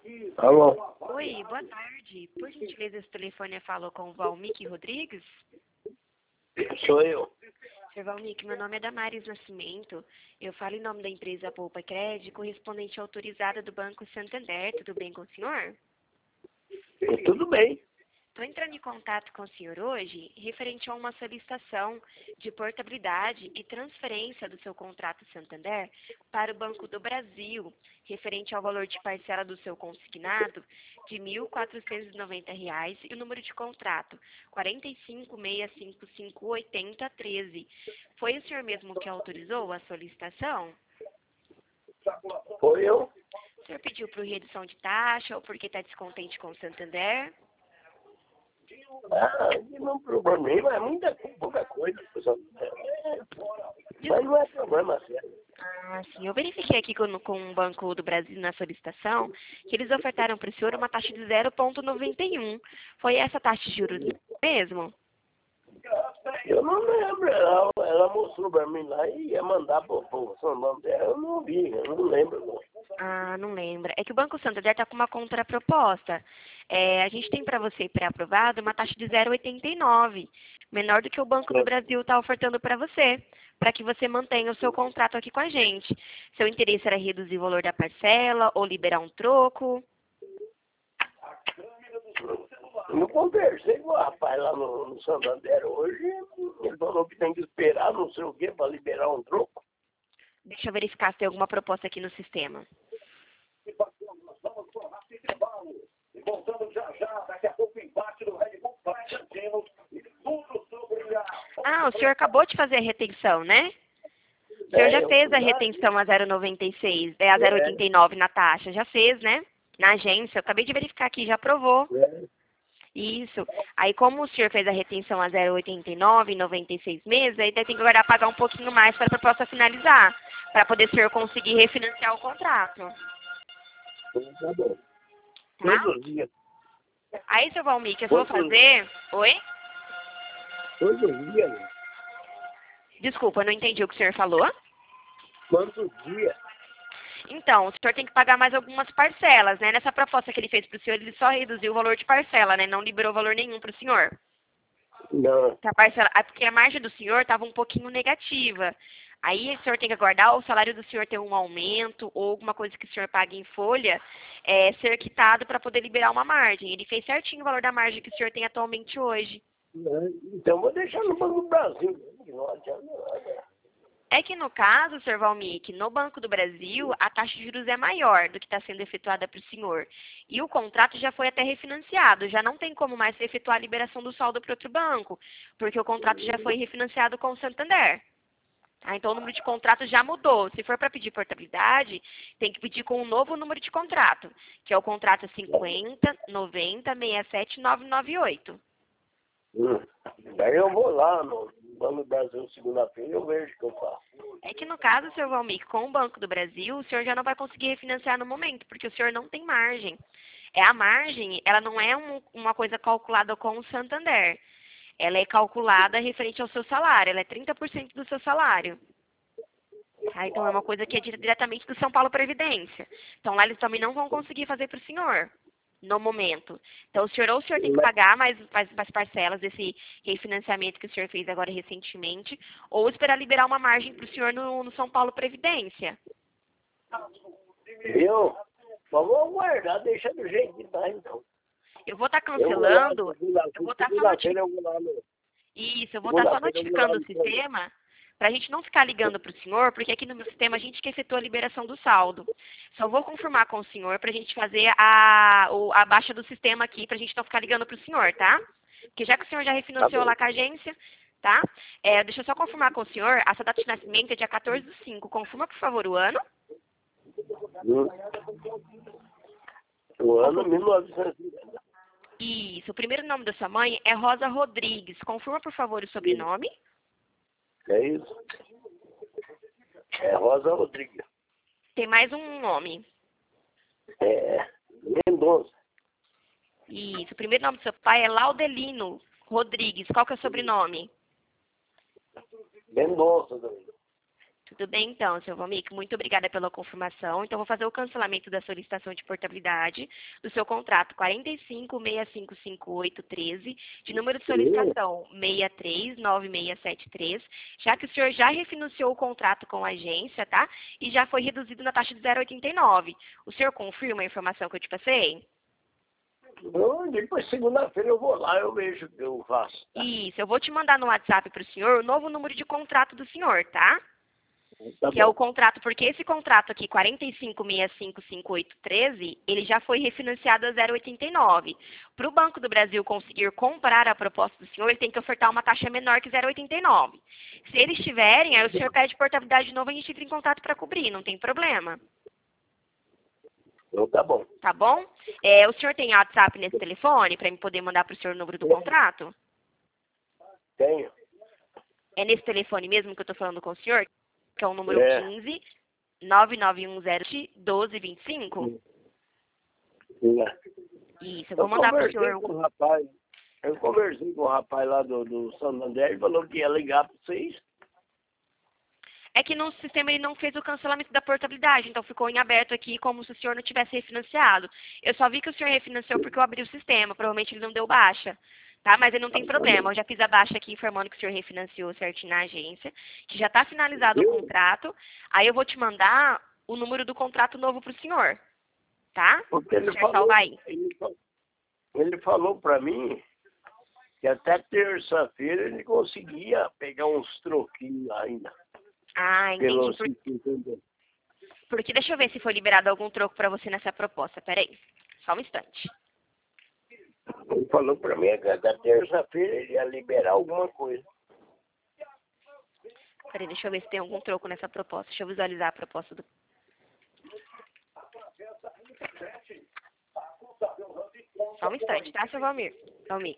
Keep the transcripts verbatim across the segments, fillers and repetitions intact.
Alô? Oi, boa tarde. Por gentileza, esse telefone falou com o Valmic Rodrigues? Sou eu. Senhor Valmic, meu nome é Damares Nascimento. Eu falo em nome da empresa Poupa Crédito, correspondente autorizada do Banco Santander. Tudo bem com o senhor? Tudo bem. Estou entrando em contato com o senhor hoje referente a uma solicitação de portabilidade e transferência do seu contrato Santander para o Banco do Brasil, referente ao valor de parcela do seu consignado de mil quatrocentos e noventa reais e o número de contrato quatro cinco seis cinco cinco oito zero um três. Foi o senhor mesmo que autorizou a solicitação? Foi eu. O senhor pediu por redução de taxa ou porque está descontente com o Santander? Ah, não problema, é muita pouca coisa. Pessoal. Mas não é problema sério. Ah, sim. Eu verifiquei aqui com, com o Banco do Brasil na solicitação que eles ofertaram para o senhor uma taxa de zero vírgula noventa e um. Foi essa taxa de juros mesmo? Eu não lembro. Ela, ela mostrou pra mim lá e ia mandar pro povo. O nome dela eu não vi, eu não lembro. Não. Ah, não lembra. É que o Banco Santander está com uma contraproposta. É, a gente tem para você pré-aprovado uma taxa de zero vírgula oitenta e nove, menor do que o Banco do Brasil está ofertando para você, para que você mantenha o seu contrato aqui com a gente. Seu interesse era reduzir o valor da parcela ou liberar um troco? Eu conversei com o rapaz lá no, no Santander hoje. Ele falou que tem que esperar não sei o que para liberar um troco. Deixa eu verificar se tem alguma proposta aqui no sistema. Ah, o senhor acabou de fazer a retenção, né? O senhor É, já eu fez fui a lá, retenção a zero vírgula noventa e seis, é a zero vírgula oitenta e nove na taxa, já fez, né? Na agência, eu acabei de verificar aqui, já aprovou. é, Isso. Aí, como o senhor fez a retenção a zero vírgula oitenta e nove em noventa e seis meses, aí tem que agora pagar um pouquinho mais para a proposta finalizar, para poder o senhor conseguir refinanciar o contrato. tá bom. Tá? Todos os dias. Aí, seu Valmir, que eu vou Todos, fazer... Oi? todos os dias. Né? Desculpa, eu não entendi o que o senhor falou. Quantos dias? Então, o senhor tem que pagar mais algumas parcelas, né? Nessa proposta que ele fez para o senhor, ele só reduziu o valor de parcela, né? Não liberou valor nenhum para o senhor. Não. A parcela, é porque a margem do senhor estava um pouquinho negativa. Aí o senhor tem que aguardar o salário do senhor ter um aumento ou alguma coisa que o senhor pague em folha é, ser quitado para poder liberar uma margem. Ele fez certinho o valor da margem que o senhor tem atualmente hoje. Então vou deixar no Banco do Brasil. Não adianta nada. É que no caso, senhor Valmic, no Banco do Brasil, a taxa de juros é maior do que está sendo efetuada para o senhor. E o contrato já foi até refinanciado, já não tem como mais se efetuar a liberação do saldo para outro banco, porque o contrato já foi refinanciado com o Santander. Ah, então o número de contrato já mudou. Se for para pedir portabilidade, tem que pedir com um novo número de contrato, que é o contrato cinquenta, noventa, sessenta e sete, novecentos e noventa e oito. Hum. Daí eu vou lá no Banco do Brasil segunda-feira e eu vejo o que eu faço. É que no caso, senhor Valmic, com o Banco do Brasil, o senhor já não vai conseguir refinanciar no momento, porque o senhor não tem margem. É a margem, ela não é um, uma coisa calculada com o Santander. Ela é calculada referente ao seu salário, ela é trinta por cento do seu salário. Tá? Então é uma coisa que é diretamente do São Paulo Previdência. Então lá eles também não vão conseguir fazer para o senhor, no momento. Então o senhor ou o senhor tem que pagar mais, mais, mais parcelas desse refinanciamento que o senhor fez agora recentemente, ou esperar liberar uma margem para o senhor no, no São Paulo Previdência. Eu só vou aguardar, deixa do jeito que tá então. Eu vou estar Eu vou lá, cancelando, segunda- eu vou estar só segunda-feira notificando. eu vou lá no... Isso, eu vou estar só Segunda-feira eu vou lá notificando o no... sistema para a gente não ficar ligando para o senhor, porque aqui no meu sistema a gente que efetua a liberação do saldo. Só vou confirmar com o senhor para a gente fazer a, o, a baixa do sistema aqui, para a gente não ficar ligando para o senhor, tá? Porque já que o senhor já refinanciou Tá lá com a agência, tá? É, deixa eu só confirmar com o senhor, a sua data de nascimento é dia quatorze do cinco. Confirma, por favor, o ano. Hum. O ano mil novecentos e cinquenta. Isso, o primeiro nome da sua mãe é Rosa Rodrigues. Confirma, por favor, o sobrenome. É isso? É Rosa Rodrigues. Tem mais um nome. É Mendonça. Isso, o primeiro nome do seu pai é Laudelino Rodrigues. Qual que é o sobrenome? Mendonça também. Tudo bem, então, seu Valmir. Muito obrigada pela confirmação. Então, vou fazer o cancelamento da solicitação de portabilidade do seu contrato quatro cinco seis cinco cinco oito um três, de número de solicitação seis três nove seis sete três, já que o senhor já refinanciou o contrato com a agência, tá? E já foi reduzido na taxa de zero vírgula oitenta e nove. O senhor confirma a informação que eu te passei? Não, depois segunda-feira eu vou lá, eu vejo o que eu faço. Tá? Isso, eu vou te mandar no WhatsApp para o senhor o novo número de contrato do senhor, tá? Tá Que é bom. o contrato, porque esse contrato aqui, quatro cinco seis cinco cinco oito um três, ele já foi refinanciado a zero vírgula oitenta e nove. Para o Banco do Brasil conseguir comprar a proposta do senhor, ele tem que ofertar uma taxa menor que zero vírgula oitenta e nove. Se eles tiverem, aí o senhor pede portabilidade de novo e a gente entra em contato para cobrir, não tem problema. Então tá bom. Tá bom? É, o senhor tem WhatsApp nesse telefone para eu poder mandar para o senhor o número do contrato? Tenho. É nesse telefone mesmo que eu estou falando com o senhor? Que é o número É. quinze, nove nove um zero, doze vinte e cinco? Sim. Isso, eu vou Eu mandar para o conversei senhor. com o rapaz, eu conversei com o rapaz lá do, do Santander, ele falou que ia ligar para vocês. É que no sistema ele não fez o cancelamento da portabilidade, então ficou em aberto aqui como se o senhor não tivesse refinanciado. Eu só vi que o senhor refinanciou porque eu abri o sistema, provavelmente ele não deu baixa. Tá? Mas ele não tem problema, eu já fiz a baixa aqui informando que o senhor refinanciou certinho na agência, que já está finalizado o contrato. Aí eu vou te mandar o número do contrato novo para o senhor, tá? Porque O ele senhor falou, salvar aí. ele, falou- ele falou para mim que até terça-feira ele conseguia pegar uns troquinhos ainda. Ah, Pelo entendi. Por- entendeu? Porque deixa eu ver se foi liberado algum troco para você nessa proposta. Peraí, só um instante. Ele falou para mim que até terça-feira ele ia liberar alguma coisa. Peraí, deixa eu ver se tem algum troco nessa proposta. Deixa eu visualizar a proposta do... Só um instante, tá, seu Valmir? Valmir.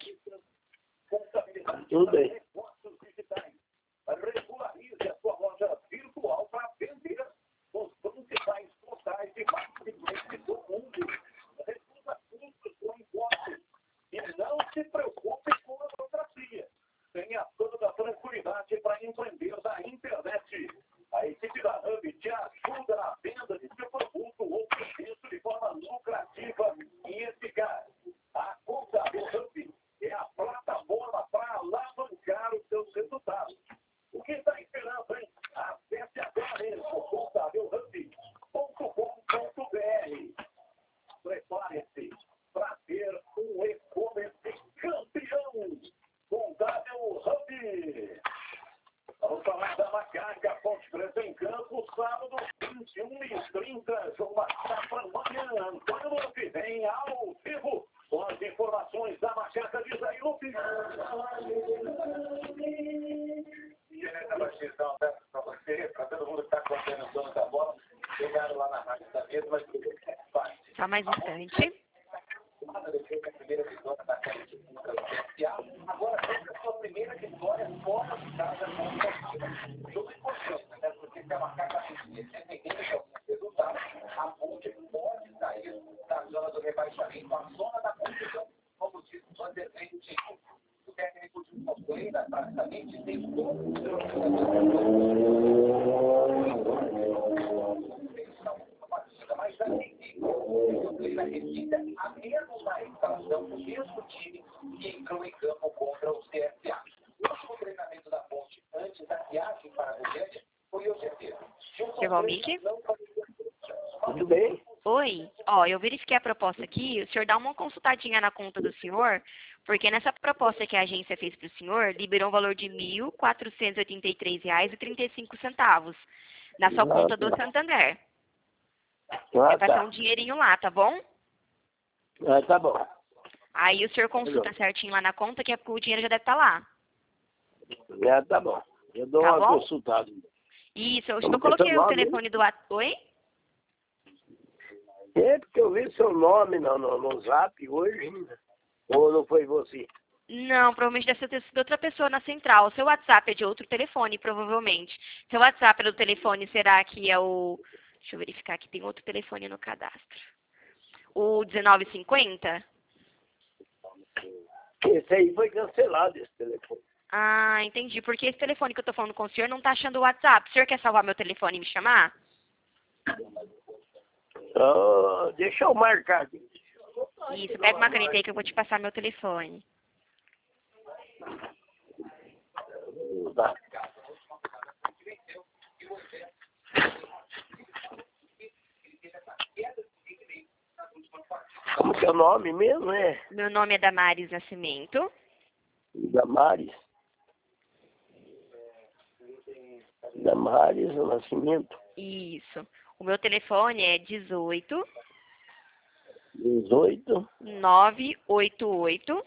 Tudo bem. Regularize a sua loja virtual para vender nos principais portais de marketplace do mundo. Reduza custos com impostos e não se preocupe com a burocracia. Tenha toda a tranquilidade para empreender na internet. A equipe da Hub te ajuda na venda de seu produto ou serviço de forma lucrativa e eficaz. A Contábil Hub é a plataforma para alavancar os seus resultados. O que está esperando, hein? Acesse agora mesmo contábil hub ponto com ponto br. Prepare-se para ter um e-commerce campeão. Contábil Hub. Vamos falar da Macaca Ponte Preta em Campo, sábado, vinte e um e trinta. João Batista para amanhã. Antônio Lupe vem ao vivo com as informações da Macaca de Zé Lupe. E essa batidão para você, para todo mundo que está acompanhando o dono da bola, chegaram lá na rádio da mesa, mas tudo bem. Só mais um instante. A primeira vitória da Série de contra o C S A. Agora vamos a sua primeira vitória fora de casa contra o Chile. Jogo importante, né? Porque se a Macaca tem alguns resultados, a Ponte pode sair da zona do rebaixamento, a zona da competição, como disse o Vanderlei Tico. O técnico de Moço ainda praticamente tem todos os seus mas já tem ele acredita a mesmo na instalação do mesmo time que entrou em campo contra o C S A. O último treinamento da Ponte antes da viagem para a Goiânia foi hoje cedo. Seu Valmir? Tudo bem? Oi. Ó, eu verifiquei a proposta aqui. O senhor dá uma consultadinha na conta do senhor, porque nessa proposta que a agência fez para o senhor, liberou um valor de mil quatrocentos e oitenta e três reais e trinta e cinco centavos na sua conta do Santander. Ah, Vai passar tá. um dinheirinho lá, tá bom? Ah, tá bom. Aí o senhor consulta certinho lá na conta, que é porque o dinheiro já deve estar lá. Ah, tá bom. Eu dou Tá uma bom? consultada. Isso, eu, Como eu que é seu coloquei o nome, telefone do WhatsApp. Oi? É porque eu vi seu nome no, no, no zap hoje ainda. Ou não foi você? Não, provavelmente deve ter sido outra pessoa na central. O seu WhatsApp é de outro telefone, provavelmente. Seu WhatsApp é do telefone, será que é o... Deixa eu verificar aqui, tem outro telefone no cadastro. O dezenove cinquenta? Esse aí foi cancelado, esse telefone. Ah, entendi. Porque esse telefone que eu tô falando com o senhor não tá achando o WhatsApp. O senhor quer salvar meu telefone e me chamar? Ah, deixa eu marcar aqui. Isso, pega uma caneta aí que eu vou te passar meu telefone. Tá. Como que é o nome mesmo, né? Meu nome é Damares Nascimento. Damares. Damares Nascimento. Isso. O meu telefone é dezoito, dezoito, nove oito oito,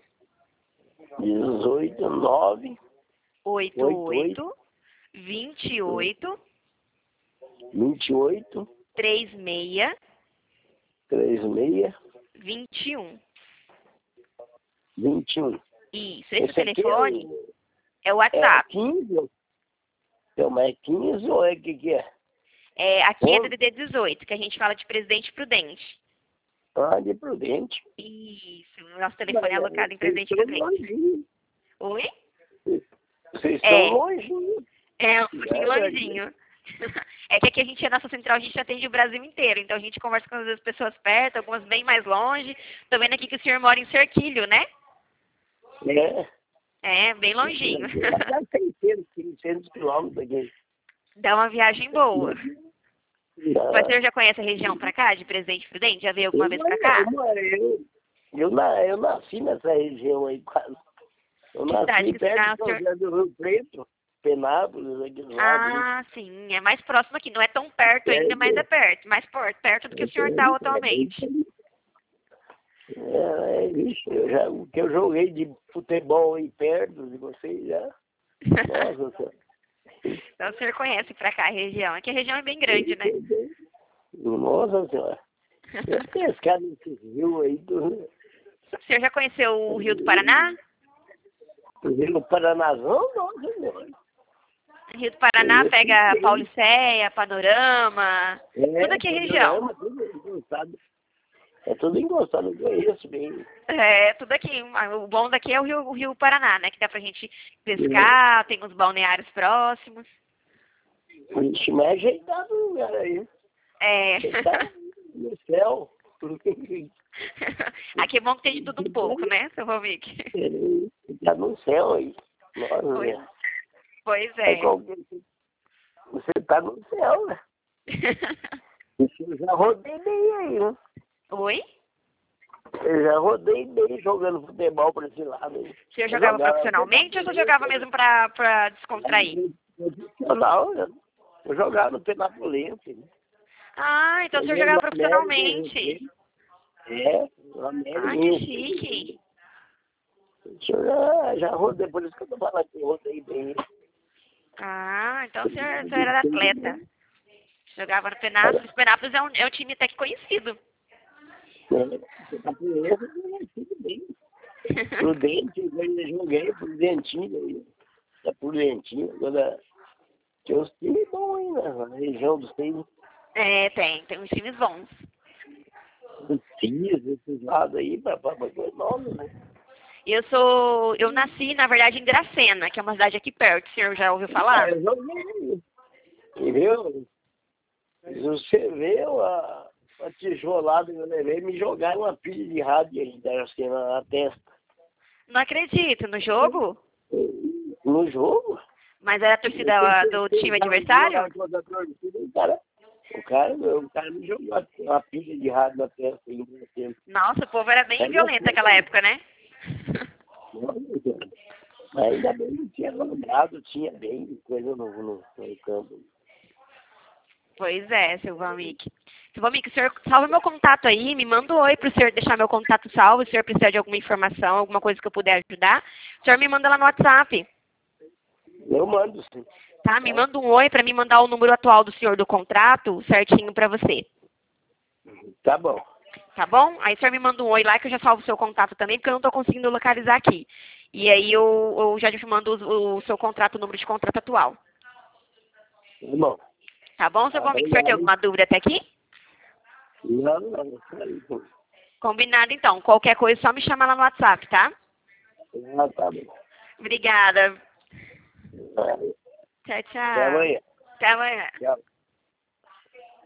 dezoito, nove, oito oito, vinte e oito, vinte e oito, trinta e seis, trinta e seis, vinte e um. vinte e um. Isso. Esse, Esse aqui telefone é é o o, é WhatsApp. quinze? Então, mas é quinze ou é o que que é? É, aqui é Onze? D D D dezoito, que a gente fala de Presidente Prudente. Ah, de Prudente. Isso. O nosso telefone é alocado em Presidente Vocês estão Prudente. longinho. Oi? Vocês estão É. longinho. É, um pouquinho É, longinho. É que aqui a gente, a nossa central, a gente atende o Brasil inteiro. Então a gente conversa com as pessoas perto, algumas bem mais longe. Tô vendo aqui que o senhor mora em Serquilho, né? É. É, bem longinho. Dá seiscentos, seiscentos quilômetros aqui. Dá uma viagem boa. Não. Mas o senhor já conhece a região pra cá, de Presidente Prudente? Já veio alguma Eu, vez pra cá? eu, eu, eu, na- eu nasci nessa região aí, quase. Eu Que cidade nasci que perto está, de São senhor? José do Rio Preto, Penápolis, aqui do lado. Ah, sim. É mais próximo aqui. Não é tão perto ainda, mas é perto. Mais por- perto do que o senhor está atualmente. É, é, vixe, eu já, o que eu joguei de futebol aí perto de vocês já. Nossa senhora. Então o senhor conhece pra cá a região. Aqui a região é bem grande, né? Nossa senhora. Eu pescar nesses rios aí do, O senhor já conheceu o Rio do Paraná? do Rio Paranazão, nossa senhora. Rio do Paraná pega Paulicéia, Panorama, É, tudo aqui é região. Panorama, tudo encostado. É tudo encostado, eu conheço bem. É, tudo aqui. O bom daqui é o Rio, o Rio Paraná, né? Que dá pra gente pescar, tem uns balneários próximos. Vixe, mas ajeitado o lugar aí. É. Você tá no céu. Aqui é bom que tem de tudo um pouco, né, seu Romic? Você tá no céu aí. Nossa, Pois, né? pois É é. como- Você tá no céu, né? Eu já rodei bem aí, né? Oi? Eu já rodei bem jogando futebol pra esse lado aí. O senhor jogava profissionalmente ou só jogava mesmo pra, pra descontrair? Profissional, né? Eu jogava no Penapolense. Né? Ah, então o senhor Eu jogava no América, profissionalmente. É, no América. Ah, que chique. Eu já, já rodei, por isso que eu tô falando que eu rodei bem. Ah, então o senhor, o senhor era atleta. Jogava no Penápolis. Penápolis é um, é um time até que conhecido. É, Penapolense, eu conheci bem. Prudente, eu joguei, Prudentinho aí. É Prudentinho, agora tem uns times bons aí, né? Na região dos times. É, tem, tem uns times bons. Os times, esses lados aí, pra pra coisa nova, né? Eu sou, eu nasci, na verdade, em Dracena, que é uma cidade aqui perto. O senhor já ouviu falar? É, eu joguei. Entendeu? Se você vê a, a tijolada que eu levei, me jogaram uma pilha de rádio aí, da assim, na, na testa. Não acredito, no jogo? No jogo? Mas era a torcida do time adversário? O cara, o cara, o cara me jogou uma pilha de rádio na testa aí. Nossa, o povo era bem violento naquela época, né? Mas ainda bem que tinha lembrado, tinha bem coisa no, no, no campo. Pois é, seu Valmic. Seu Valmic, o senhor salva meu contato aí, me manda um oi pro senhor deixar meu contato salvo, se o senhor precisar de alguma informação, alguma coisa que eu puder ajudar. O senhor me manda lá no WhatsApp. Eu mando, sim. Tá? Me manda um oi pra me mandar o número atual do senhor do contrato certinho pra você. Tá bom. Tá bom? Aí o senhor me manda um oi lá que eu já salvo o seu contato também, porque eu não tô conseguindo localizar aqui. E aí eu, eu já te mando o, o seu contrato, o número de contrato atual. Tá bom. Tá bom, seu Tá Valmic? O senhor tem alguma dúvida até aqui? Não, não, não. Combinado então. Qualquer coisa, só me chamar lá no WhatsApp, tá? Ah, tá bom. Obrigada. Tchau, tchau. Até amanhã. Até amanhã. Tchau.